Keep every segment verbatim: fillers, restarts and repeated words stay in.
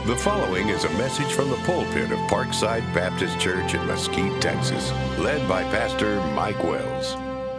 The following is a message from the pulpit of Parkside Baptist Church in Mesquite, Texas, led by Pastor Mike Wells.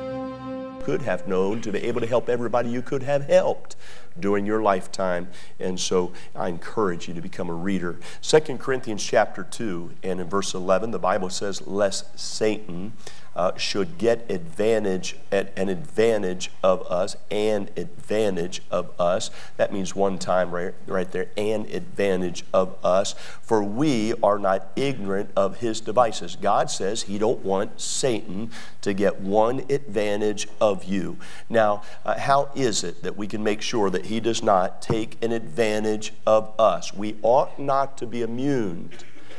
Could have known to be able to help everybody you could have helped during your lifetime. And so I encourage you to become a reader. Second Corinthians chapter two and in verse eleven, the Bible says, lest Satan uh, should get advantage at an advantage of us, and advantage of us. That means one time right, right there, and advantage of us. For we are not ignorant of his devices. God says he don't want Satan to get one advantage of you. Now, uh, how is it that we can make sure that he does not take an advantage of us? We ought not to be immune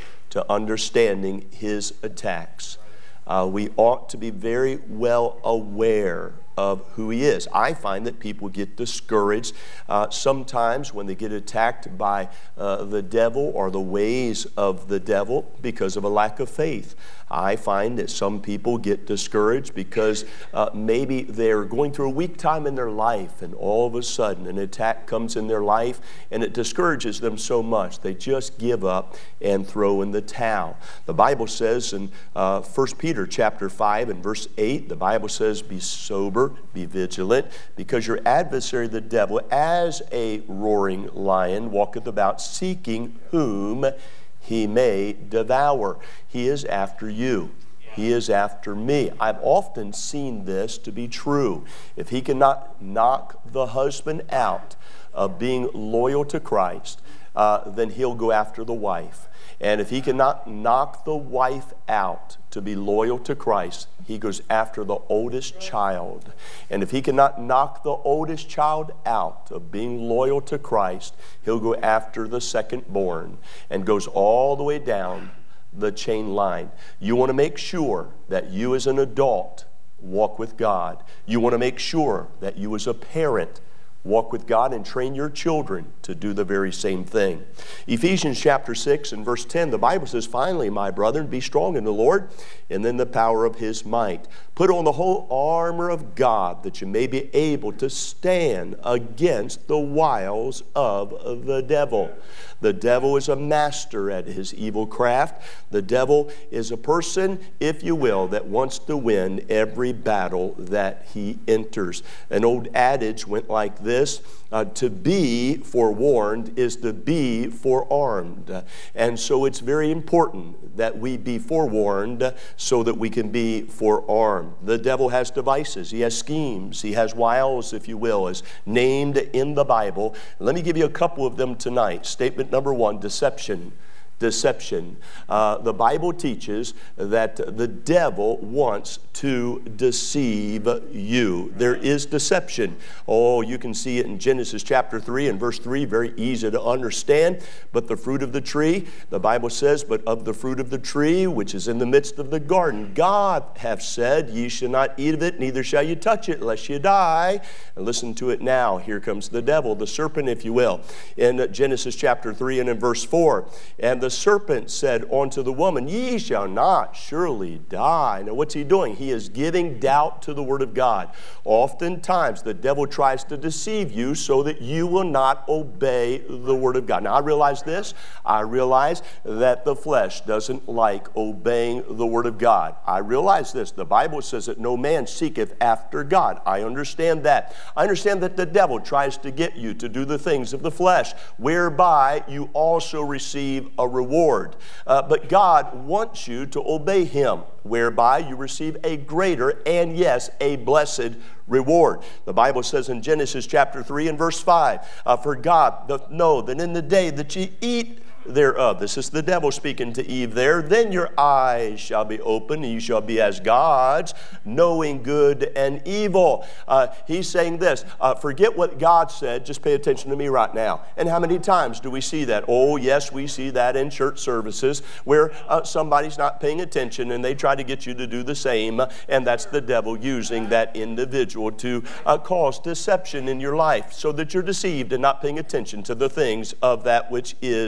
to understanding his attacks. Uh, we ought to be very well aware of who he is. I find that people get discouraged uh, sometimes when they get attacked by uh, the devil or the ways of the devil because of a lack of faith. I find that some people get discouraged because uh, maybe they're going through a weak time in their life, and all of a sudden an attack comes in their life and it discourages them so much they just give up and throw in the towel. The Bible says in uh, First Peter chapter five and verse eight, the Bible says, be sober, be vigilant, because your adversary the devil, as a roaring lion, walketh about seeking whom he may devour. He is after you. He is after me. I've often seen this to be true. If he cannot knock the husband out of being loyal to Christ, uh, then he'll go after the wife. And if he cannot knock the wife out to be loyal to Christ, he goes after the oldest child. And if he cannot knock the oldest child out of being loyal to Christ, he'll go after the second born, and goes all the way down the chain line. You want to make sure that you as an adult walk with God. You want to make sure that you as a parent walk with God and train your children to do the very same thing. Ephesians chapter six and verse ten, the Bible says, finally, my brethren, be strong in the Lord and in the power of his might. Put on the whole armor of God, that you may be able to stand against the wiles of the devil. The devil is a master at his evil craft. The devil is a person, if you will, that wants to win every battle that he enters. An old adage went like this: uh, to be forewarned is to be forearmed. And so it's very important that we be forewarned so that we can be forearmed. The devil has devices. He has schemes. He has wiles, if you will, as named in the Bible. Let me give you a couple of them tonight. Statement number one, deception. Deception. Uh, the Bible teaches that the devil wants to deceive you. There is deception. Oh, you can see it in Genesis chapter three and verse three, very easy to understand. But the fruit of the tree, the Bible says, but of the fruit of the tree which is in the midst of the garden, God hath said, ye shall not eat of it, neither shall you touch it, lest you die. And listen to it now. Here comes the devil, the serpent, if you will, in Genesis chapter three and in verse four. And the The serpent said unto the woman, ye shall not surely die. Now what's he doing? He is giving doubt to the word of God. Oftentimes the devil tries to deceive you so that you will not obey the word of God. Now I realize this. I realize that the flesh doesn't like obeying the word of God. I realize this. The Bible says that no man seeketh after God. I understand that. I understand that the devil tries to get you to do the things of the flesh, whereby you also receive a reward. Uh, but God wants you to obey him, whereby you receive a greater and, yes, a blessed reward. The Bible says in Genesis chapter three and verse five, uh, for God doth know that in the day that ye eat thereof. This is the devil speaking to Eve there. Then your eyes shall be opened, and you shall be as gods, knowing good and evil. Uh, he's saying this, uh, forget what God said, just pay attention to me right now. And how many times do we see that? Oh, yes, we see that in church services where uh, somebody's not paying attention and they try to get you to do the same, and that's the devil using that individual to uh, cause deception in your life so that you're deceived and not paying attention to the things of that which is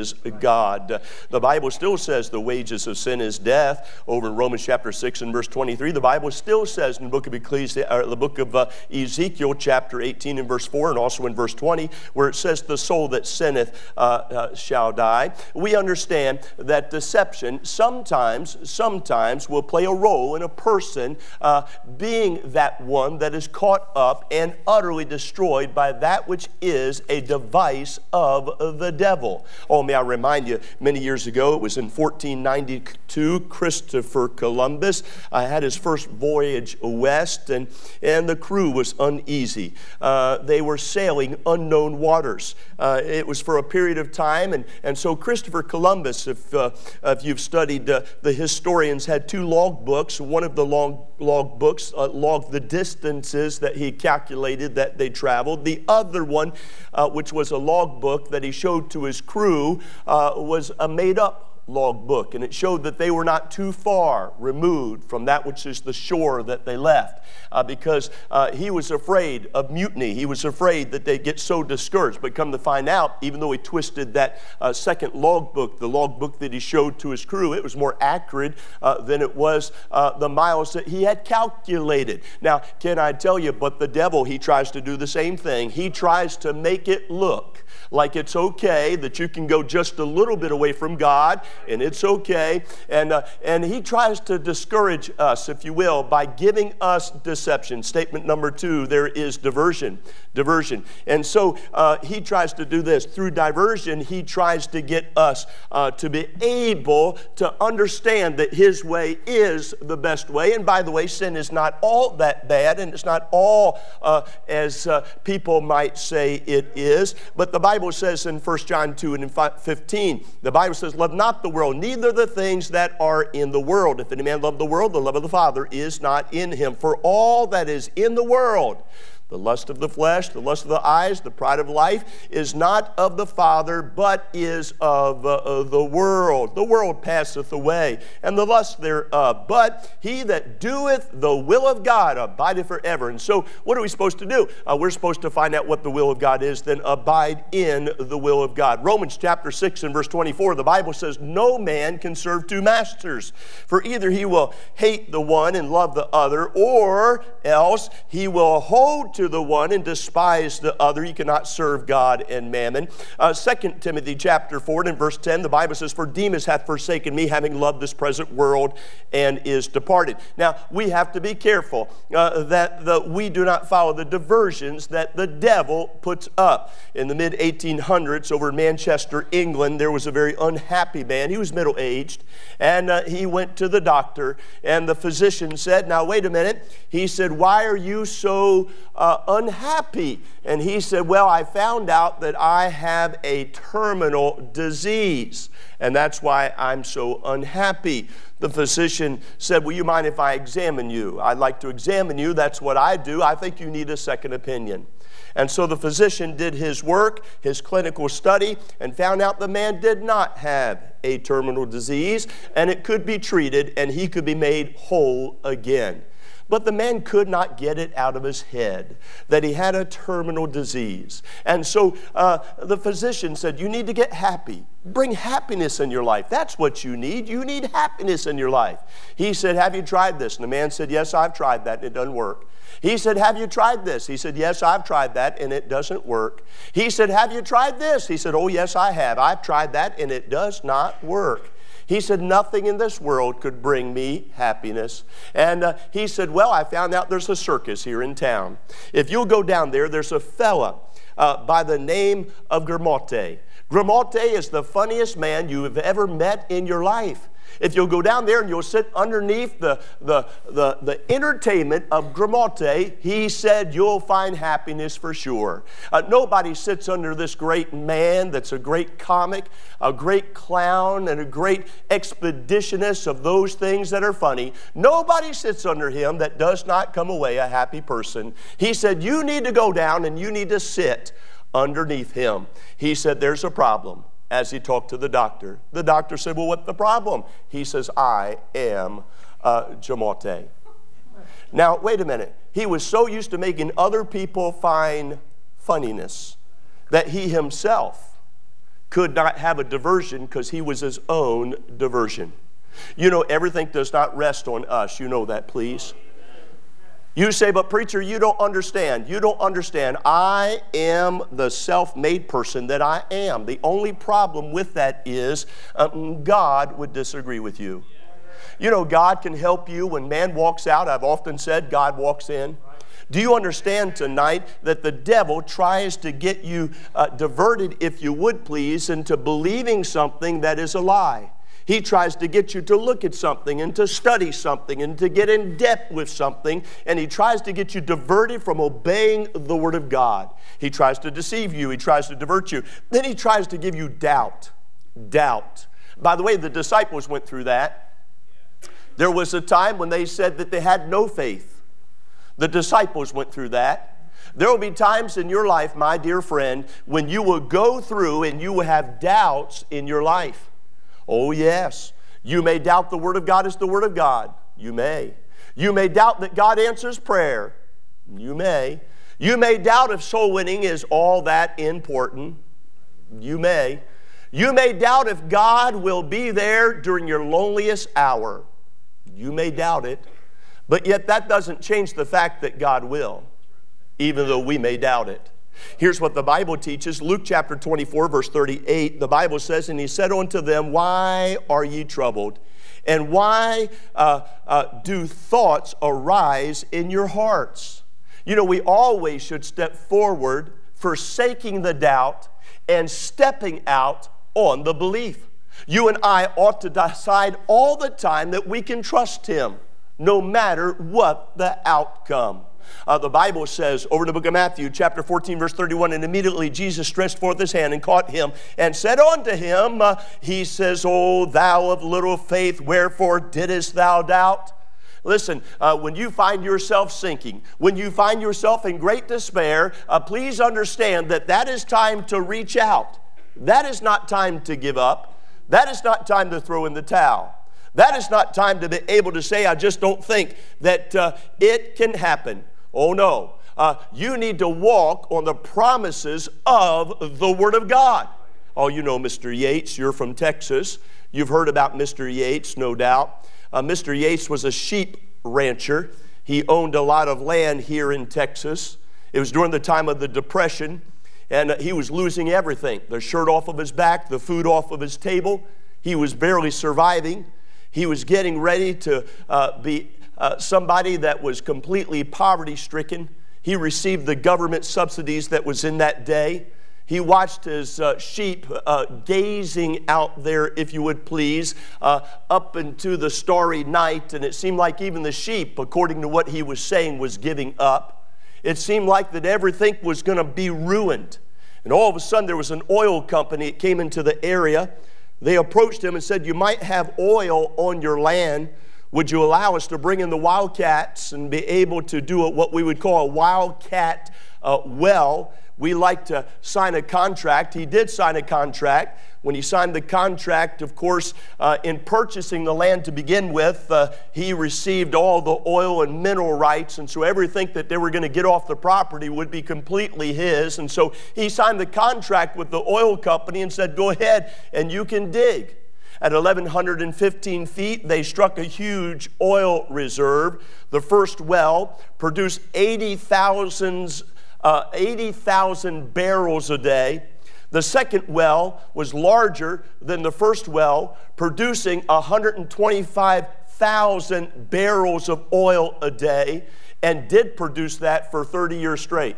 God. The Bible still says the wages of sin is death. Over in Romans chapter six and verse twenty-three, the Bible still says in the book of Ecclesi- or the book of uh, Ezekiel chapter eighteen and verse four, and also in verse twenty, where it says the soul that sinneth uh, uh, shall die. We understand that deception sometimes, sometimes will play a role in a person uh, being that one that is caught up and utterly destroyed by that which is a device of the devil. Oh, may I remind you, many years ago, it was in fourteen ninety-two, Christopher Columbus uh, had his first voyage west, and, and the crew was uneasy. Uh, they were sailing unknown waters. Uh, it was for a period of time, and, and so Christopher Columbus, if, uh, if you've studied, uh, the historians had two log books. One of the log, log books uh, logged the distances that he calculated that they traveled. The other one, uh, which was a log book that he showed to his crew, uh, was a made-up log book, and it showed that they were not too far removed from that which is the shore that they left, uh, because uh, he was afraid of mutiny. He was afraid that they'd get so discouraged. But come to find out, even though he twisted that uh, second log book, the log book that he showed to his crew, it was more accurate uh, than it was uh, the miles that he had calculated. Now, can I tell you, but the devil, he tries to do the same thing. He tries to make it look like it's okay that you can go just a little bit away from God, and it's okay. And, uh, and he tries to discourage us, if you will, by giving us deception. Statement number two, there is diversion. Diversion. And so uh, he tries to do this. Through diversion, he tries to get us uh, to be able to understand that his way is the best way. And by the way, sin is not all that bad, and it's not all uh, as uh, people might say it is. But the Bible says in First John two and fifteen, the Bible says, love not the world, neither the things that are in the world. If any man love the world, the love of the Father is not in him. For all that is in the world, the lust of the flesh, the lust of the eyes, the pride of life, is not of the Father, but is of uh, the world. The world passeth away, and the lust thereof. But he that doeth the will of God abideth forever. And so, what are we supposed to do? Uh, we're supposed to find out what the will of God is, then abide in the will of God. Romans chapter six and verse twenty-four, the Bible says, no man can serve two masters, for either he will hate the one and love the other, or else he will hold to to the one and despise the other. You cannot serve God and mammon. Uh, Second Timothy chapter four and verse ten, the Bible says, for Demas hath forsaken me, having loved this present world, and is departed. Now, we have to be careful uh, that the, we do not follow the diversions that the devil puts up. In the mid eighteen hundreds, over in Manchester, England, there was a very unhappy man. He was middle-aged, and uh, he went to the doctor, and the physician said, now, wait a minute. He said, why are you so uh, unhappy? And he said, well, I found out that I have a terminal disease, and that's why I'm so unhappy. The physician said, will you mind if I examine you? I'd like to examine you. That's what I do. I think you need a second opinion. And so the physician did his work, his clinical study, and found out the man did not have a terminal disease, and it could be treated, and he could be made whole again. But the man could not get it out of his head that he had a terminal disease. And so uh, the physician said, you need to get happy. Bring happiness in your life. That's what you need. You need happiness in your life. He said, have you tried this? And the man said, yes, I've tried that, and it doesn't work. He said, have you tried this? He said, yes, I've tried that, and it doesn't work. He said, have you tried this? He said, oh, yes, I have. I've tried that, and it does not work. He said, nothing in this world could bring me happiness. And uh, he said, well, I found out there's a circus here in town. If you'll go down there, there's a fella uh, by the name of Grimaldi. Grimaldi is the funniest man you have ever met in your life. If you'll go down there and you'll sit underneath the, the, the, the entertainment of Grimaldi, he said you'll find happiness for sure. Uh, nobody sits under this great man that's a great comic, a great clown, and a great expeditionist of those things that are funny. Nobody sits under him that does not come away a happy person. He said you need to go down and you need to sit underneath him. He said there's a problem. As he talked to the doctor, the doctor said, well, what's the problem? He says, I am uh, Grimaldi. Now, wait a minute. He was so used to making other people find funniness that he himself could not have a diversion because he was his own diversion. You know, everything does not rest on us. You know that, please. You say, but preacher, you don't understand. You don't understand. I am the self-made person that I am. The only problem with that is um, God would disagree with you. You know, God can help you when man walks out. I've often said God walks in. Do you understand tonight that the devil tries to get you uh, diverted, if you would please, into believing something that is a lie? He tries to get you to look at something and to study something and to get in depth with something, and he tries to get you diverted from obeying the Word of God. He tries to deceive you. He tries to divert you. Then he tries to give you doubt. Doubt. By the way, the disciples went through that. There was a time when they said that they had no faith. The disciples went through that. There will be times in your life, my dear friend, when you will go through and you will have doubts in your life. Oh, yes. You may doubt the Word of God is the Word of God. You may. You may doubt that God answers prayer. You may. You may doubt if soul winning is all that important. You may. You may doubt if God will be there during your loneliest hour. You may doubt it. But yet that doesn't change the fact that God will, even though we may doubt it. Here's what the Bible teaches. Luke chapter twenty-four, verse thirty-eight, the Bible says, and he said unto them, why are ye troubled? And why uh, uh, do thoughts arise in your hearts? You know, we always should step forward, forsaking the doubt, and stepping out on the belief. You and I ought to decide all the time that we can trust Him, no matter what the outcome. Uh, the Bible says over in the book of Matthew, chapter fourteen, verse thirty-one, and immediately Jesus stretched forth his hand and caught him and said unto him, uh, he says, O thou of little faith, wherefore didst thou doubt? Listen, uh, when you find yourself sinking, when you find yourself in great despair, uh, please understand that that is time to reach out. That is not time to give up. That is not time to throw in the towel. That is not time to be able to say, I just don't think that uh, it can happen. Oh, no. Uh, you need to walk on the promises of the Word of God. Oh, you know Mister Yates. You're from Texas. You've heard about Mister Yates, no doubt. Uh, Mister Yates was a sheep rancher. He owned a lot of land here in Texas. It was during the time of the Depression, and uh, he was losing everything. The shirt off of his back, the food off of his table. He was barely surviving. He was getting ready to uh, be uh, somebody that was completely poverty-stricken. He received the government subsidies that was in that day. He watched his uh, sheep uh, gazing out there, if you would please, uh, up into the starry night, and it seemed like even the sheep, according to what he was saying, was giving up. It seemed like that everything was going to be ruined. And all of a sudden there was an oil company that came into the area. They approached him and said, you might have oil on your land. Would you allow us to bring in the wildcats and be able to do what we would call a wildcat uh, well? We like to sign a contract. He did sign a contract. When he signed the contract, of course, uh, in purchasing the land to begin with, uh, he received all the oil and mineral rights, and so everything that they were going to get off the property would be completely his. And so he signed the contract with the oil company and said, go ahead and you can dig. At eleven fifteen feet, they struck a huge oil reserve. The first well produced eighty thousand uh, eighty thousand barrels a day. The second well was larger than the first well, producing one hundred twenty-five thousand barrels of oil a day, and did produce that for thirty years straight.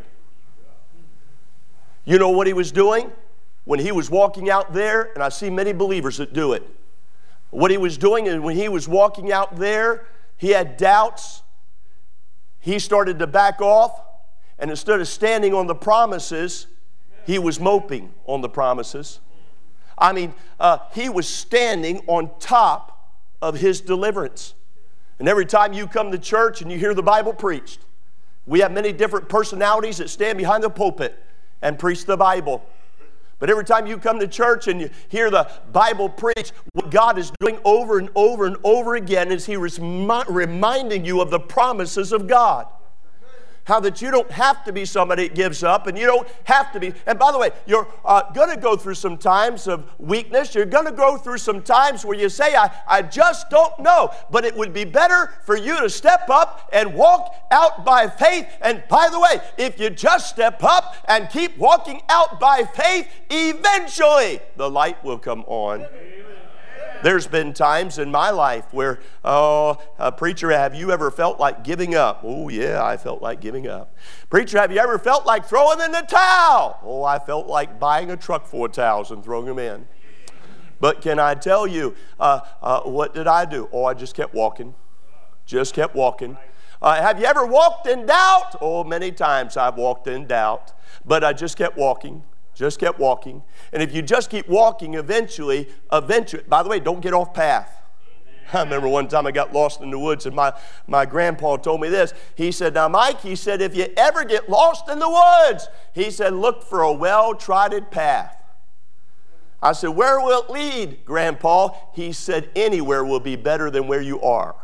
You know what he was doing? When he was walking out there, and I see many believers that do it. What he was doing is when he was walking out there, he had doubts. He started to back off, and instead of standing on the promises, he was moping on the promises. I mean, uh, he was standing on top of his deliverance. And every time you come to church and you hear the Bible preached, we have many different personalities that stand behind the pulpit and preach the Bible. But every time you come to church and you hear the Bible preached, what God is doing over and over and over again is He is reminding you of the promises of God. How that you don't have to be somebody that gives up, and you don't have to be. And by the way, you're uh, going to go through some times of weakness. You're going to go through some times where you say, I, I just don't know. But it would be better for you to step up and walk out by faith. And by the way, if you just step up and keep walking out by faith, eventually the light will come on. There's been times in my life where, oh, uh, preacher, have you ever felt like giving up? Oh, yeah, I felt like giving up. Preacher, have you ever felt like throwing in the towel? Oh, I felt like buying a truck full of towels and throwing them in. But can I tell you, uh, uh, what did I do? Oh, I just kept walking. Just kept walking. Uh, have you ever walked in doubt? Oh, many times I've walked in doubt. But I just kept walking. Just kept walking. And if you just keep walking, eventually, eventually, by the way, don't get off path. I remember one time I got lost in the woods, and my, my grandpa told me this. He said, now, Mike, he said, if you ever get lost in the woods, he said, look for a well-trodden path. I said, where will it lead, Grandpa? He said, anywhere will be better than where you are.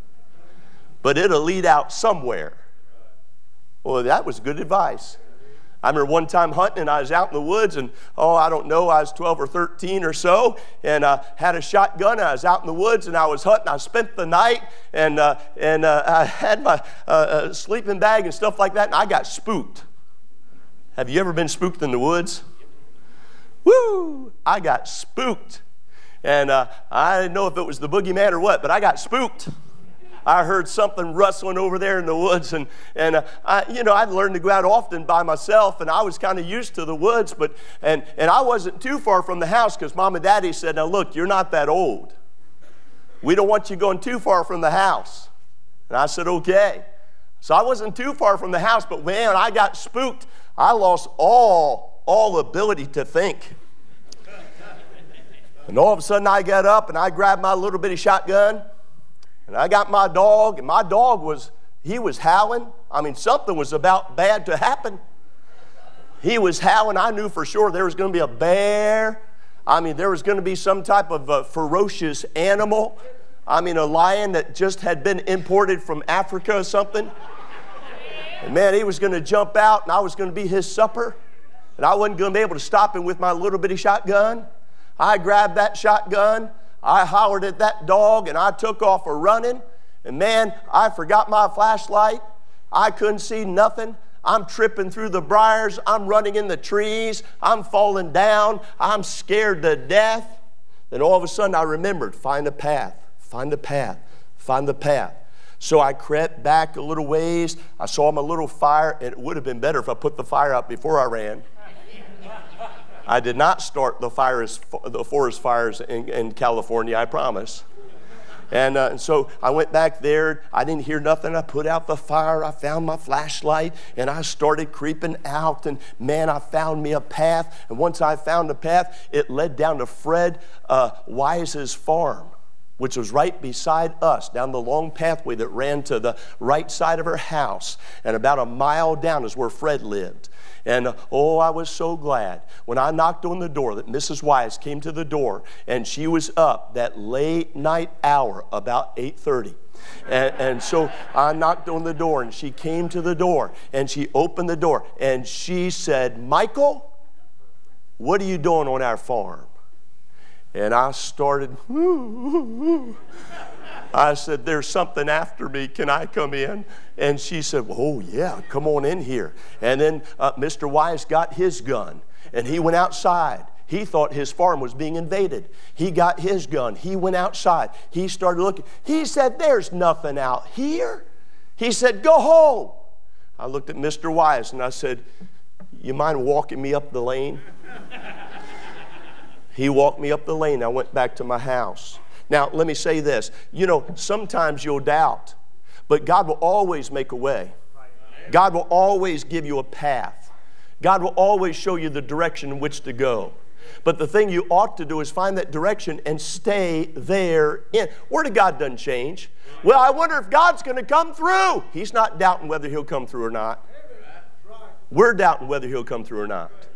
But it'll lead out somewhere. Well, that was good advice. I remember one time hunting, and I was out in the woods, and, oh, I don't know, I was twelve or thirteen or so, and uh, had a shotgun. I was out in the woods, and I was hunting. I spent the night, and uh, and uh, I had my uh, uh, sleeping bag and stuff like that, and I got spooked. Have you ever been spooked in the woods? Woo! I got spooked. And uh, I didn't know if it was the boogeyman or what, but I got spooked. I heard something rustling over there in the woods, and, and uh, I, you know, I'd learned to go out often by myself, and I was kind of used to the woods, but and, and I wasn't too far from the house because Mom and Daddy said, now look, you're not that old. We don't want you going too far from the house. And I said, okay. So I wasn't too far from the house, but man, I got spooked. I lost all, all ability to think. And all of a sudden I got up and I grabbed my little bitty shotgun. And I got my dog, and my dog was, he was howling. I mean, something was about bad to happen. He was howling. I knew for sure there was going to be a bear. I mean, there was going to be some type of uh, ferocious animal. I mean, a lion that just had been imported from Africa or something. And man, he was going to jump out, and I was going to be his supper. And I wasn't going to be able to stop him with my little bitty shotgun. I grabbed that shotgun. I hollered at that dog, and I took off a running. And man, I forgot my flashlight. I couldn't see nothing. I'm tripping through the briars. I'm running in the trees. I'm falling down. I'm scared to death. Then all of a sudden I remembered, find a path, find a path, find the path. So I crept back a little ways. I saw my little fire, and it would have been better if I put the fire out before I ran. I did not start the fires, the forest fires in, in California, I promise. And, uh, and so I went back there. I didn't hear nothing. I put out the fire. I found my flashlight, and I started creeping out. And, man, I found me a path. And once I found the path, it led down to Fred uh, Wise's farm, which was right beside us, down the long pathway that ran to the right side of her house. And about a mile down is where Fred lived. And, uh, oh, I was so glad when I knocked on the door that Missus Wise came to the door, and she was up that late night hour, about eight thirty. And, and so I knocked on the door, and she came to the door, and she opened the door, and she said, Michael, what are you doing on our farm? And I started, I said, there's something after me. Can I come in? And she said, well, oh, yeah, come on in here. And then uh, Mister Wise got his gun, and he went outside. He thought his farm was being invaded. He got his gun. He went outside. He started looking. He said, there's nothing out here. He said, go home. I looked at Mister Wise, and I said, you mind walking me up the lane? He walked me up the lane. I went back to my house. Now, let me say this. You know, sometimes you'll doubt, but God will always make a way. God will always give you a path. God will always show you the direction in which to go. But the thing you ought to do is find that direction and stay there in. Word of God doesn't change. Well, I wonder if God's going to come through. He's not doubting whether He'll come through or not. We're doubting whether He'll come through or not.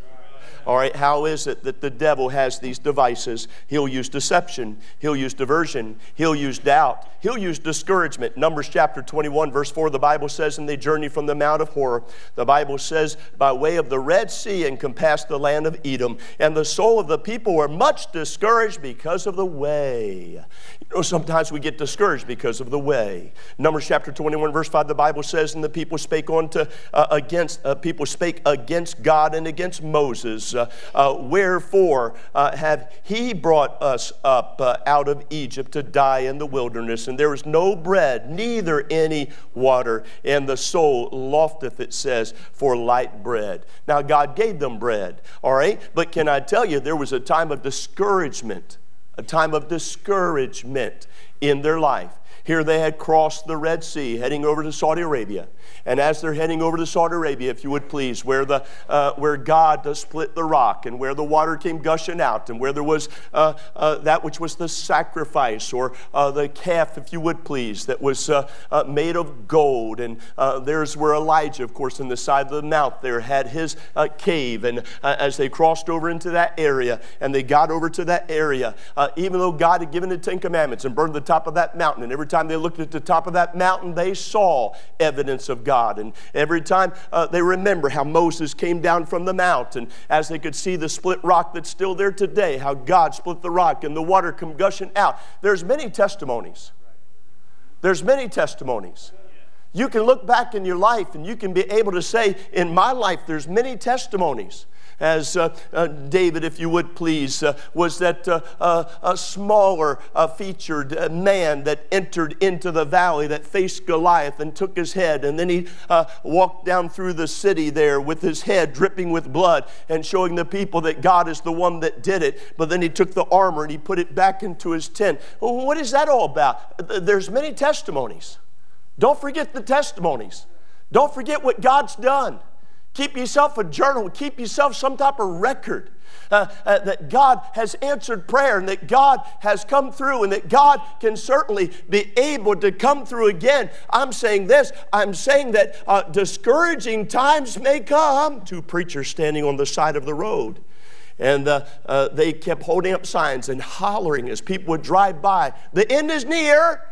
All right, how is it that the devil has these devices? He'll use deception. He'll use diversion. He'll use doubt. He'll use discouragement. Numbers chapter twenty-one, verse four, the Bible says, and they journeyed from the Mount of Horeb. The Bible says, by way of the Red Sea, and compassed the land of Edom. And the soul of the people were much discouraged because of the way. You know, sometimes we get discouraged because of the way. Numbers chapter twenty-one, verse five, the Bible says, and the people spake on to, uh, against, uh, people spake against God and against Moses. Uh, uh, Wherefore uh, have he brought us up uh, out of Egypt to die in the wilderness, and there is no bread, neither any water, and the soul lofteth, it says, for light bread. Now God gave them bread, all right? But can I tell you, there was a time of discouragement, a time of discouragement in their life. Here they had crossed the Red Sea, heading over to Saudi Arabia. And as they're heading over to Saudi Arabia, if you would please, where the uh, where God uh, split the rock, and where the water came gushing out, and where there was uh, uh, that which was the sacrifice, or uh, the calf, if you would please, that was uh, uh, made of gold. And uh, there's where Elijah, of course, in the side of the mount there had his uh, cave. And uh, as they crossed over into that area, and they got over to that area, uh, even though God had given the Ten Commandments and burned the top of that mountain, and every time they looked at the top of that mountain, they saw evidence of God. And every time uh, they remember how Moses came down from the mount, and as they could see the split rock that's still there today, how God split the rock and the water come gushing out. There's many testimonies. There's many testimonies. You can look back in your life and you can be able to say, in my life, there's many testimonies. As uh, uh, David, if you would please, uh, was that uh, uh, a smaller uh, featured uh, man that entered into the valley that faced Goliath and took his head. And then he uh, walked down through the city there with his head dripping with blood and showing the people that God is the one that did it. But then he took the armor and he put it back into his tent. Well, what is that all about? There's many testimonies. Don't forget the testimonies. Don't forget what God's done. Keep yourself a journal. Keep yourself some type of record uh, uh, that God has answered prayer, and that God has come through, and that God can certainly be able to come through again. I'm saying this. I'm saying that uh, discouraging times may come. Two preachers standing on the side of the road. And uh, uh, they kept holding up signs and hollering as people would drive by. The end is near.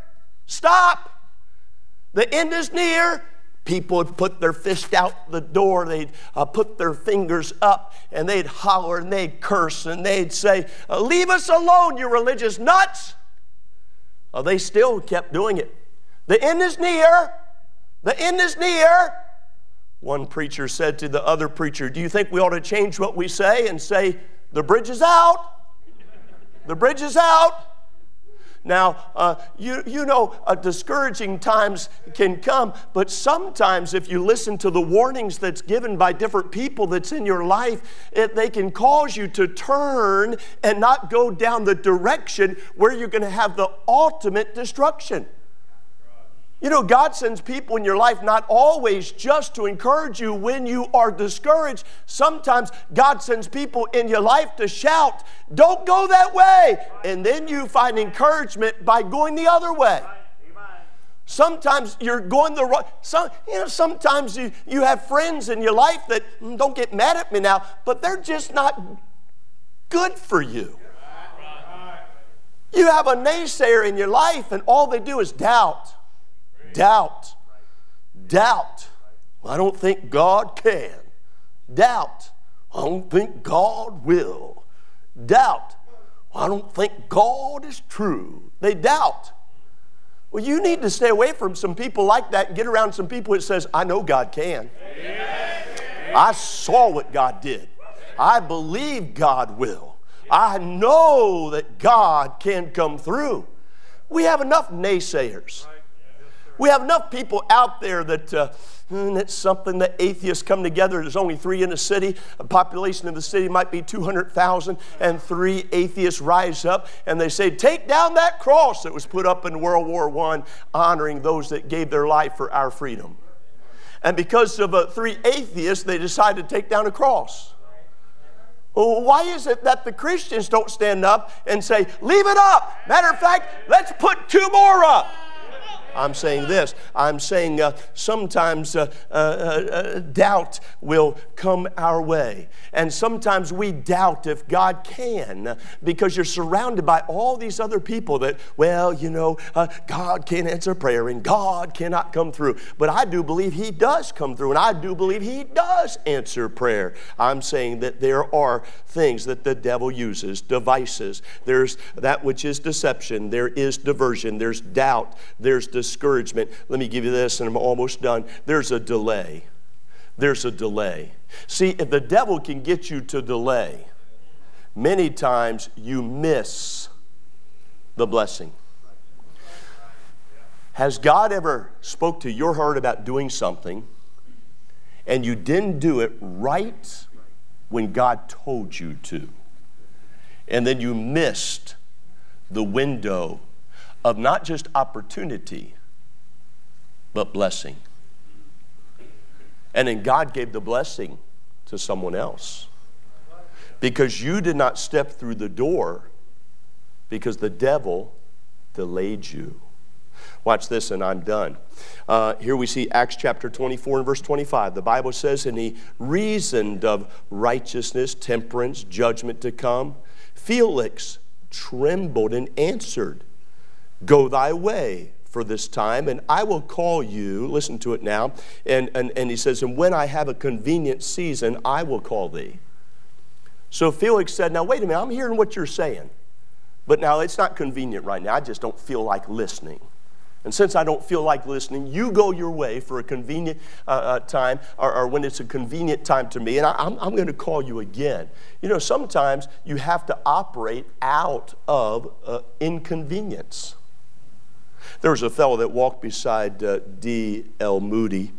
Stop. The end is near. People would put their fist out the door. They'd uh, put their fingers up, and they'd holler, and they'd curse, and they'd say, leave us alone, you religious nuts. Well, they still kept doing it. The end is near. The end is near. One preacher said to the other preacher, do you think we ought to change what we say and say, the bridge is out? The bridge is out. Now, uh, you, you know, uh, discouraging times can come, but sometimes if you listen to the warnings that's given by different people that's in your life, it, they can cause you to turn and not go down the direction where you're going to have the ultimate destruction. You know, God sends people in your life not always just to encourage you when you are discouraged. Sometimes God sends people in your life to shout, don't go that way. And then you find encouragement by going the other way. Sometimes you're going the wrong, some, you know, sometimes you, you have friends in your life that, don't get mad at me now, but they're just not good for you. You have a naysayer in your life, and all they do is doubt. Doubt. Doubt. Well, I don't think God can. Doubt. I don't think God will. Doubt. Well, I don't think God is true. They doubt. Well, you need to stay away from some people like that and get around some people that says, I know God can. Amen. I saw what God did. I believe God will. I know that God can come through. We have enough naysayers. We have enough people out there that uh, it's something that atheists come together. There's only three in the city. The population of the city might be two hundred thousand, and three atheists rise up and they say, take down that cross that was put up in World War One, honoring those that gave their life for our freedom. And because of uh, three atheists, they decided to take down a cross. Well, why is it that the Christians don't stand up and say, leave it up? Matter of fact, let's put two more up. I'm saying this. I'm saying uh, sometimes uh, uh, uh, doubt will come our way. And sometimes we doubt if God can, because you're surrounded by all these other people that, well, you know, uh, God can't answer prayer and God cannot come through. But I do believe He does come through, and I do believe He does answer prayer. I'm saying that there are things that the devil uses, devices. There's that which is deception. There is diversion. There's doubt. There's discouragement. Let me give you this, and I'm almost done. There's a delay. There's a delay. See, if the devil can get you to delay, many times you miss the blessing. Has God ever spoke to your heart about doing something, and you didn't do it right when God told you to? And then you missed the window of not just opportunity, but blessing. And then God gave the blessing to someone else, because you did not step through the door, because the devil delayed you. Watch this, and I'm done. Uh, here we see Acts chapter twenty-four and verse twenty-five. The Bible says, and he reasoned of righteousness, temperance, judgment to come. Felix trembled and answered, go thy way for this time, and I will call you. Listen to it now. And, and, and he says, and when I have a convenient season, I will call thee. So Felix said, now wait a minute, I'm hearing what you're saying, but now it's not convenient right now. I just don't feel like listening. And since I don't feel like listening, you go your way for a convenient uh, uh, time, or, or when it's a convenient time to me, and I, I'm, I'm going to call you again. You know, sometimes you have to operate out of uh, inconvenience. There was a fellow that walked beside uh, D L Moody.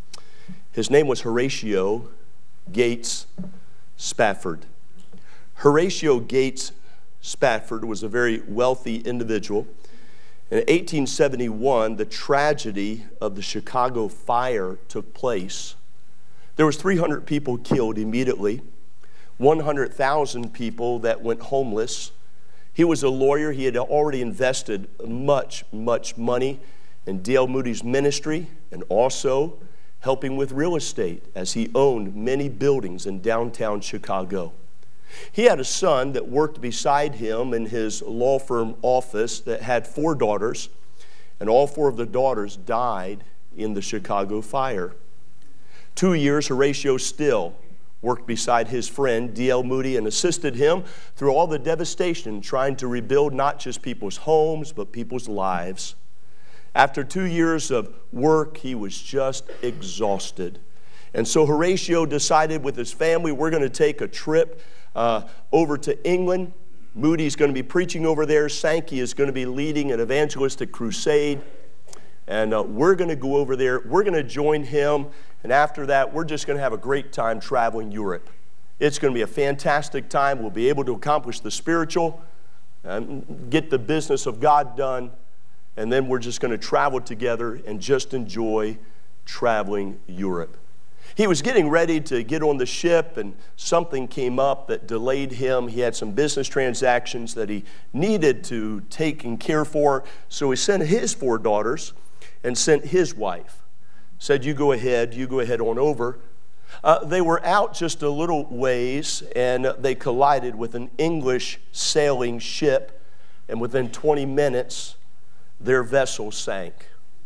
His name was Horatio Gates Spafford. Horatio Gates Spafford was a very wealthy individual. In eighteen seventy-one, the tragedy of the Chicago fire took place. There was three hundred people killed immediately, one hundred thousand people that went homeless. He was a lawyer. He had already invested much, much money in D L Moody's ministry, and also helping with real estate, as he owned many buildings in downtown Chicago. He had a son that worked beside him in his law firm office that had four daughters, and all four of the daughters died in the Chicago fire. Two years, Horatio Still worked beside his friend D L Moody and assisted him through all the devastation, trying to rebuild not just people's homes, but people's lives. After two years of work, he was just exhausted. And so Horatio decided with his family, we're going to take a trip uh, over to England. Moody's going to be preaching over there. Sankey is going to be leading an evangelistic crusade. And uh, we're going to go over there. We're going to join him. And after that, we're just going to have a great time traveling Europe. It's going to be a fantastic time. We'll be able to accomplish the spiritual, and get the business of God done. And then we're just going to travel together and just enjoy traveling Europe. He was getting ready to get on the ship, and something came up that delayed him. He had some business transactions that he needed to take and care for. So he sent his four daughters and sent his wife. Said, you go ahead, you go ahead on over. Uh, they were out just a little ways, and they collided with an English sailing ship, and within twenty minutes, their vessel sank.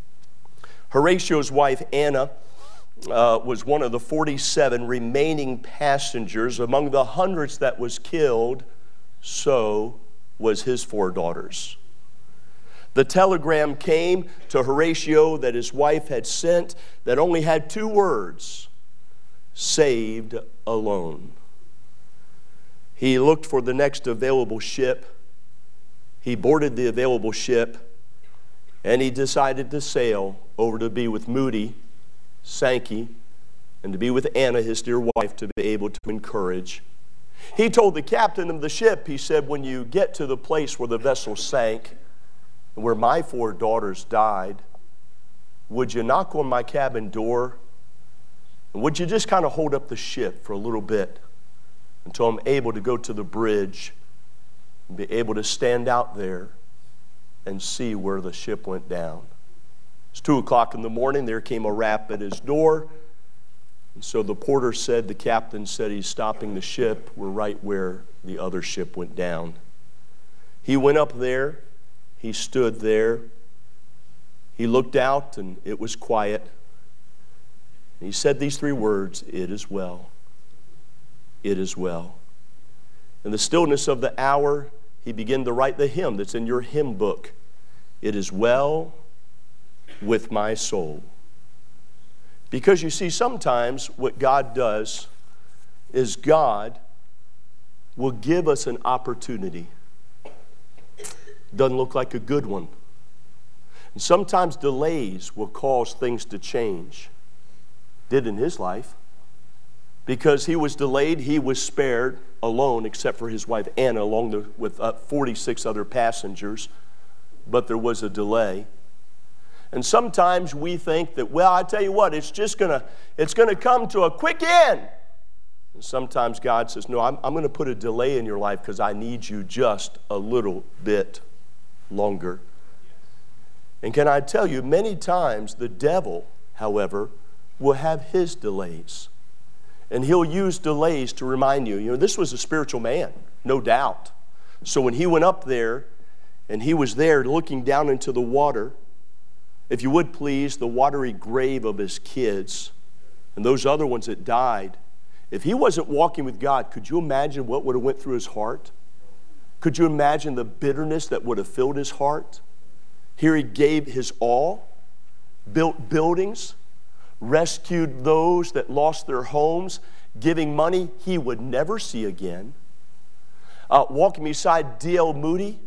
Horatio's wife, Anna, Uh, was one of the forty-seven remaining passengers. Among the hundreds that was killed, so was his four daughters. The telegram came to Horatio that his wife had sent that only had two words: saved alone. He looked for the next available ship. He boarded the available ship, and he decided to sail over to be with Moody, Sankey, and to be with Anna, his dear wife, to be able to encourage. He told the captain of the ship, he said, when you get to the place where the vessel sank, and where my four daughters died, would you knock on my cabin door? And would you just kind of hold up the ship for a little bit until I'm able to go to the bridge and be able to stand out there and see where the ship went down? It's two o'clock in the morning. There came a rap at his door. And so the porter said, the captain said, he's stopping the ship. We're right where the other ship went down. He went up there. He stood there. He looked out, and it was quiet. He said these three words, "It is well. It is well." In the stillness of the hour, he began to write the hymn that's in your hymn book. It is well with my soul. Because you see, sometimes what God does is God will give us an opportunity. Doesn't look like a good one. And sometimes delays will cause things to change. Did in his life. Because he was delayed, he was spared alone, except for his wife Anna, along the, with uh, forty-six other passengers. But there was a delay. And sometimes we think that, well, I tell you what, it's just gonna, it's gonna come to a quick end. And sometimes God says, no, I'm, I'm gonna put a delay in your life because I need you just a little bit longer. And can I tell you, many times the devil, however, will have his delays. And he'll use delays to remind you, you know, this was a spiritual man, no doubt. So when he went up there and he was there looking down into the water, if you would please, the watery grave of his kids and those other ones that died, if he wasn't walking with God, could you imagine what would have went through his heart? Could you imagine the bitterness that would have filled his heart? Here he gave his all, built buildings, rescued those that lost their homes, giving money he would never see again. Uh, walking beside D L Moody.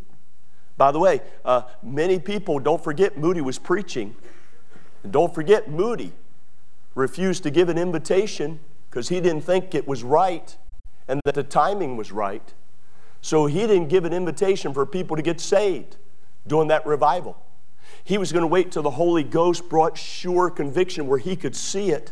By the way, uh, many people, don't forget Moody was preaching. And don't forget Moody refused to give an invitation because he didn't think it was right and that the timing was right. So he didn't give an invitation for people to get saved during that revival. He was going to wait till the Holy Ghost brought sure conviction where he could see it.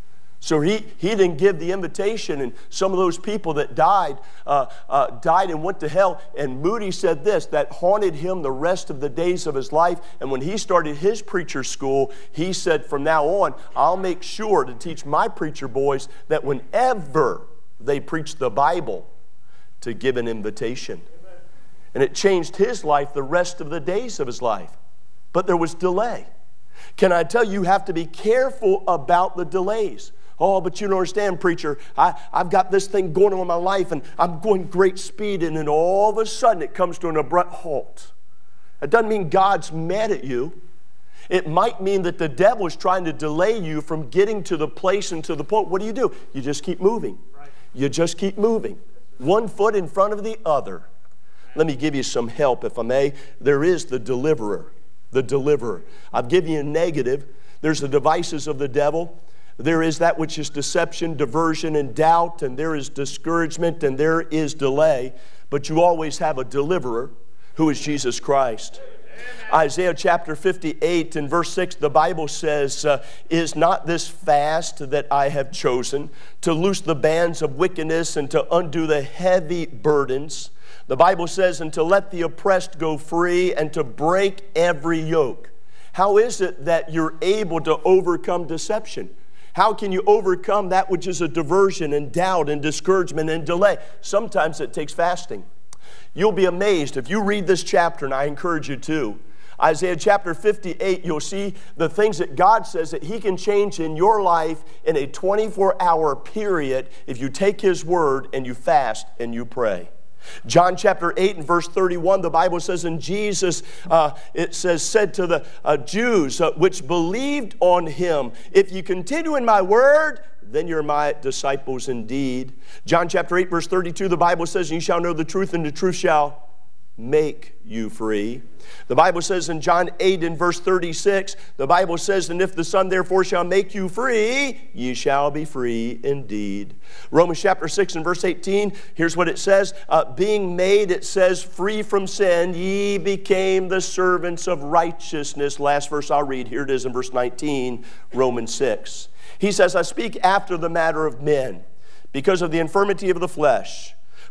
So he, he didn't give the invitation, and some of those people that died, uh, uh, died and went to hell. And Moody said this, that haunted him the rest of the days of his life. And when he started his preacher school, he said, from now on, I'll make sure to teach my preacher boys that whenever they preach the Bible, to give an invitation. And it changed his life the rest of the days of his life. But there was delay. Can I tell you, you have to be careful about the delays. Oh, but you don't understand, preacher. I, I've got this thing going on in my life, and I'm going great speed, and then all of a sudden it comes to an abrupt halt. It doesn't mean God's mad at you. It might mean that the devil is trying to delay you from getting to the place and to the point. What do you do? You just keep moving. Right. You just keep moving. One foot in front of the other. Let me give you some help, if I may. There is the deliverer. The deliverer. I've given you a negative. There's the devices of the devil. There is that which is deception, diversion, and doubt, and there is discouragement, and there is delay. But you always have a deliverer who is Jesus Christ. Isaiah chapter fifty-eight and verse six, the Bible says, uh, is not this fast that I have chosen to loose the bands of wickedness and to undo the heavy burdens? The Bible says, and to let the oppressed go free and to break every yoke. How is it that you're able to overcome deception? How can you overcome that which is a diversion and doubt and discouragement and delay? Sometimes it takes fasting. You'll be amazed if you read this chapter, and I encourage you to. Isaiah chapter fifty-eight, you'll see the things that God says that He can change in your life in a twenty-four hour period if you take His word and you fast and you pray. John chapter eight and verse thirty-one, the Bible says, and Jesus, uh, it says, said to the uh, Jews uh, which believed on Him, if you continue in my word, then you're my disciples indeed. John chapter eight verse thirty-two, the Bible says, you shall know the truth, and the truth shall make you free. The Bible says in John eight and verse thirty-six, the Bible says, and if the Son therefore shall make you free, ye shall be free indeed. Romans chapter six and verse eighteen, here's what it says, uh, being made, it says, free from sin, ye became the servants of righteousness. Last verse I'll read, here it is in verse nineteen, Romans six. He says, I speak after the matter of men, because of the infirmity of the flesh.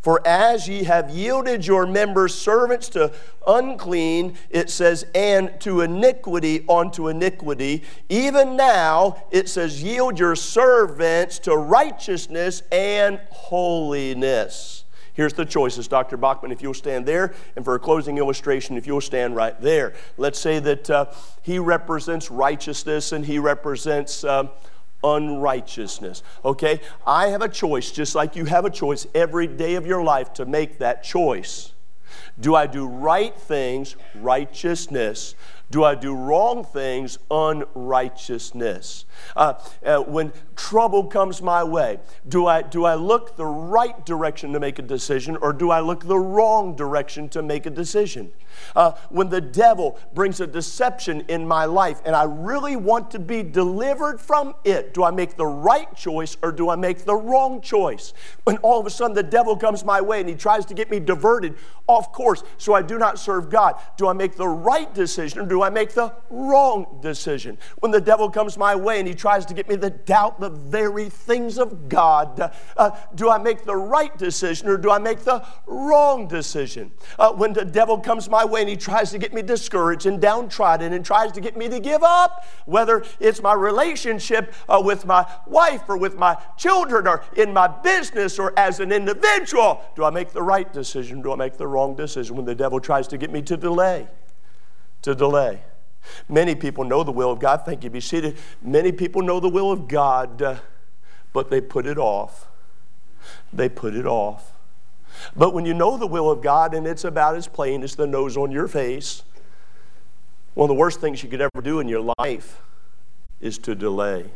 For as ye have yielded your members servants to unclean, it says, and to iniquity unto iniquity, even now, it says, yield your servants to righteousness and holiness. Here's the choices. Doctor Bachman, if you'll stand there, and for a closing illustration, if you'll stand right there. Let's say that uh, he represents righteousness and he represents uh, unrighteousness. Okay? I have a choice, just like you have a choice every day of your life to make that choice. Do I do right things, righteousness? Do I do wrong things, unrighteousness? Uh, uh, when trouble comes my way, do I, do I look the right direction to make a decision, or do I look the wrong direction to make a decision? Uh, when the devil brings a deception in my life and I really want to be delivered from it, do I make the right choice or do I make the wrong choice? When all of a sudden the devil comes my way and he tries to get me diverted off course so I do not serve God, do I make the right decision or do I make the wrong decision? When the devil comes my way and he tries to get me to doubt the very things of God, uh, do I make the right decision or do I make the wrong decision? Uh, when the devil comes my way and he tries to get me discouraged and downtrodden and tries to get me to give up, whether it's my relationship uh, with my wife or with my children or in my business or as an individual, do I make the right decision? Do I make the wrong decision when the devil tries to get me to delay? To delay. Many people know the will of God. Thank you. Be seated. Many people know the will of God, uh, but they put it off. They put it off. But when you know the will of God and it's about as plain as the nose on your face, one of the worst things you could ever do in your life is to delay.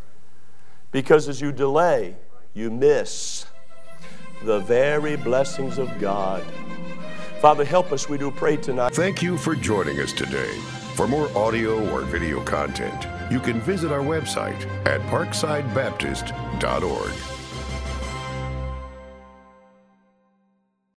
Because as you delay, you miss the very blessings of God. Father, help us, we do pray tonight. Thank you for joining us today. For more audio or video content, you can visit our website at parkside baptist dot org.